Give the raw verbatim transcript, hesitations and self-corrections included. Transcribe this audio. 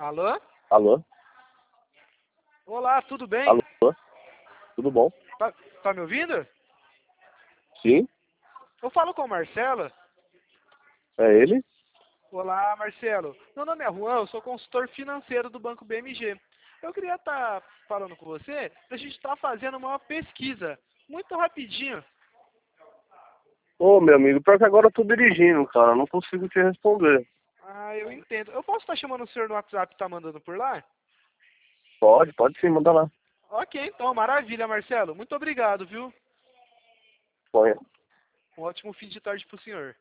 Alô? Alô? Olá, tudo bem? Alô? Tudo bom? Tá, tá me ouvindo? Sim? Eu falo com o Marcelo. É ele? Olá, Marcelo. Meu nome é Juan, eu sou consultor financeiro do Banco B M G. Eu queria estar falando com você, a gente está fazendo uma pesquisa, muito rapidinho. Ô, meu amigo, pior que agora eu tô dirigindo, cara. Não consigo te responder. Ah, eu entendo. Eu posso estar chamando o senhor no WhatsApp e tá mandando por lá? Pode, pode sim, manda lá. Ok, então, maravilha, Marcelo. Muito obrigado, viu? Põe. Um ótimo fim de tarde pro senhor.